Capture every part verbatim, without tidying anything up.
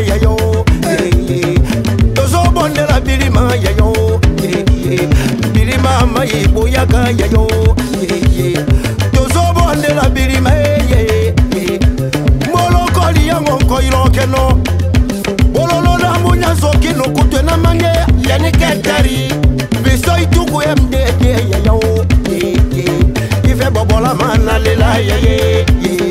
ya yo tozo bondela bilima ya yo bilima mai boyaka ya yo tozo bondela bilima ye molokoli yango koilokeno ololo na munya soki no kutena mange yani ketari biso ituku md ya yo ife bobola mana lela ya ye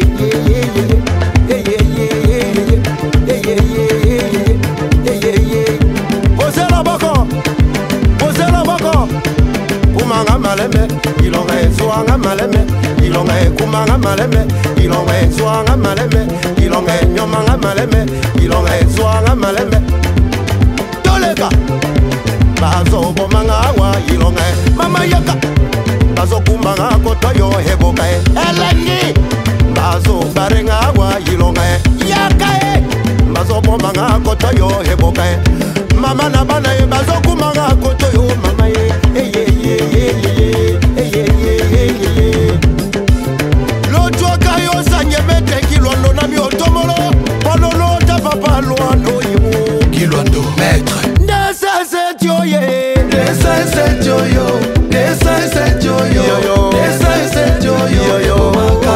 maleme ilonga ezwanga maleme ilonga ekumanga maleme ilonga ezwanga maleme ilonga enyomanga maleme ilonga ezwanga maleme toleka bazo bomanga wa ilonga mama yaka bazo kumanga kotoyo heboka elani bazo barenga wa ilonga yaka bazo bomanga kotoyo heboka mama na bana bazo kumanga kotoyo mama ye maître Nessa c'est yoye Nessa c'est yoyo Nessa c'est yoyo Nessa c'est yoyo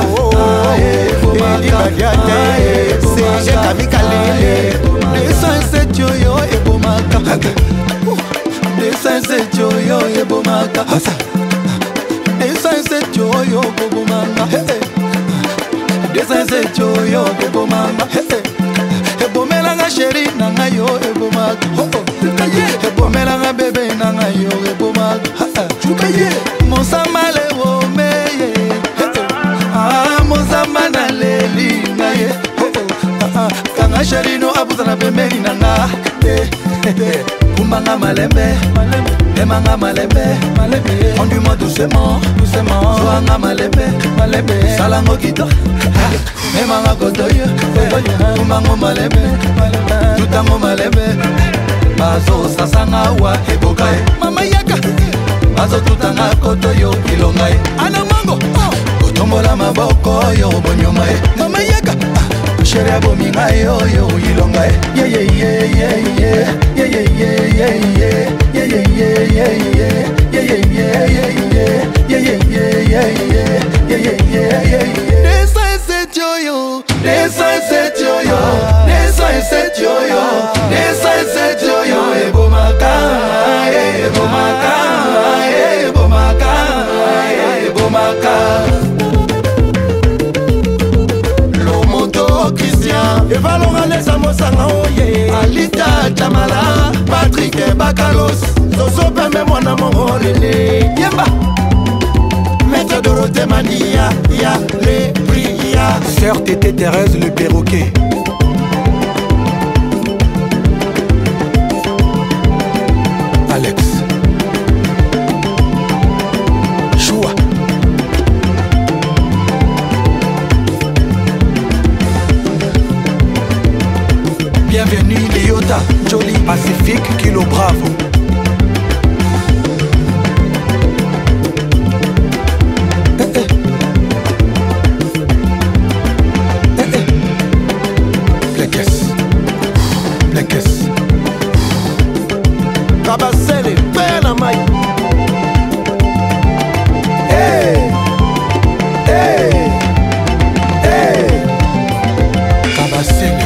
c'est Kamikale Nessa c'est yoyo ebomaka Nessa c'est yoyo ebomaka Nessa c'est yoyo ebomaka Nessa c'est yoyo ebomaka Ebomelanga chéri nanga yo ebomaka Ebomelanga bébé nanga yo ebomaka Monsama le womeye Ah monsama na leli ngaye Kanga chéri no abuzana bemeli nanga Kumbanga malembe Emanga malembe Conduis-moi doucement Soanga malembe Salango guido Emanga kotoyo Kumbanga malembe Tutango malembe Bazo sasanga wa ebokae Mama yaka Bazo tutanga kotoyo ilongae Ana mango Kotombola maboko yo bonyomae Mama yaka Chéri abominga yo yo ilongae Yeah yeah yeah yeah yeah Yeah yeah yeah yeah yeah Yeah yeah yeah yeah yeah Yeah yeah yeah yeah yeah Yeah yeah yeah yeah yeah Yeah yeah yeah yeah yeah Nessa c'est yoyo Nessa c'est yoyo Nessa c'est yoyo Nessa c'est yoyo ebomaka ebomaka ebomaka ebomaka evalonga lesa mosanga oye Alita Chamala Patrick Bakalos Zozo pembe mwana mongolele Yemba Maître Dorothée Mania Ya le priya Sœur Tété Thérèse le perroquet Alex Choua Bienvenue Léota, Joli Pacifique, Kilo Bravo. Eh eh. Eh eh. Blekes. Blekes. Kabasele, pena mai. Hey. Hey. Hey. Kabasele.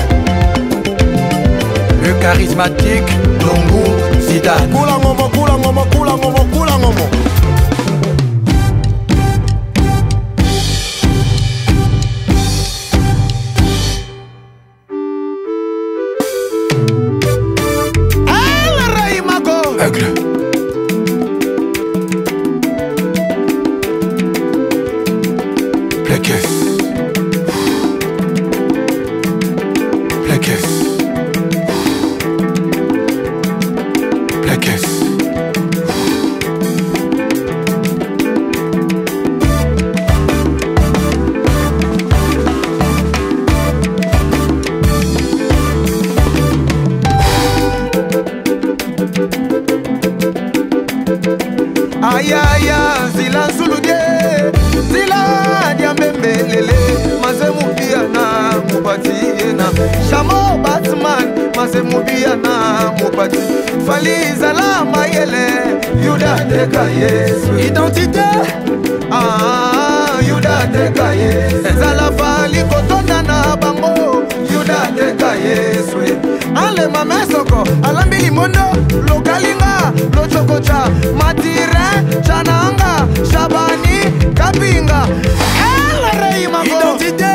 Le charismatique Longo Zidane. Kula ngomo, kula ngomo, kula ngomo, kula ngomo. Ala Raimako. Aigle. Blekes. Blekes. Blekes. Ayaya zila suludie zila diambembelele mazemu pia na mupati na shamo batma mase mobia na mopati fali zala mayele yuda teka yesu identité ah yuda teka yesu zala fali kotonda na bango yuda teka yesu ale mamesoko alambi limondo lokalinga lochokocha matire chananga shabani kapinga elle rei mango identité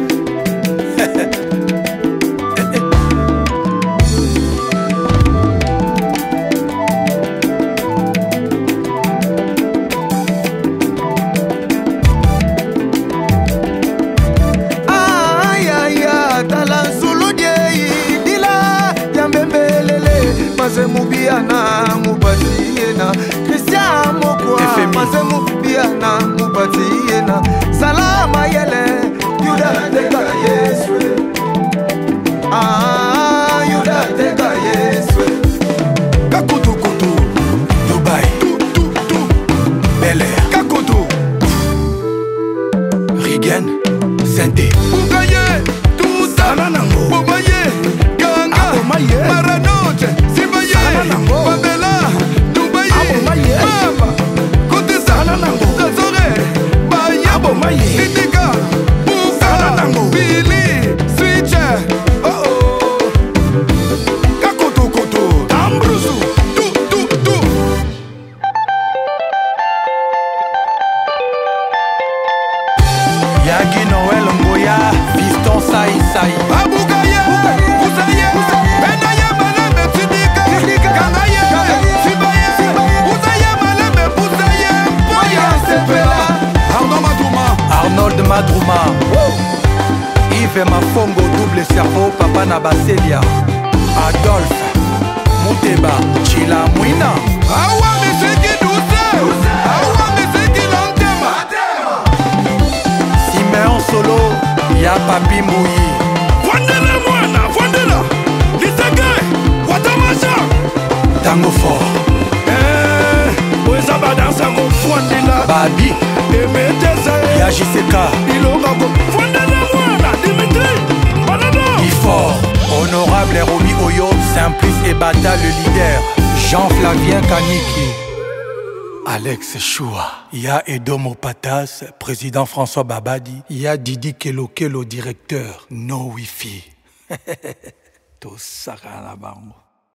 mubiana mubatiena Christian mokwa mase mubiana mubatiena salama yele yuda teka yesu ah yuda teka yesu kakutu kutu Dubai tu tu tu Bel Air kakutu Rigen Sente Bugaye tout ça Bugaye Ganga Maranoche Babela, Dubai, Baba, Côte Sanango, Tazore, Bayabo, Itika, Buka, Billy, Switcher, oh oh, Kakoto Koto, Ambrosu, tu tu tu. Yagi Noël Ngoya, Fiston Sai Sai, Abougaye, Boussaye, Benaye Malame, Tidika, Kanaye, Sibaye, Boussaye Malame, Boussaye, Boya Sepela, Arnaud Madrouma, Arnold Madrouma, Yves Mafongo, double cerveau, Papa Nabaselia, Adolphe, Mouteba, Chila Mouina, Awa Meseki Douce, Awa Meseki Lantema, Simeon Solo, Ya Papi Mouyi, Fondela Mouana, Fondela, Liseke, Watamasha, Tango Fort, Eh, Ouezaba dansa ko Fondela, Babi, Emetese, Ya Jiseka, Ilongago, Fondela Mouana, Dimitri, Banana, Ifort, Honorable Romy Oyo, Simplice et Bata le leader, Jean-Flavien Kaniki, Alex Choua, il y a Edomo Patas, président François Babadi, il y a Didi Kelo Kelo, directeur, No Wi-Fi. Tout ça, la bango.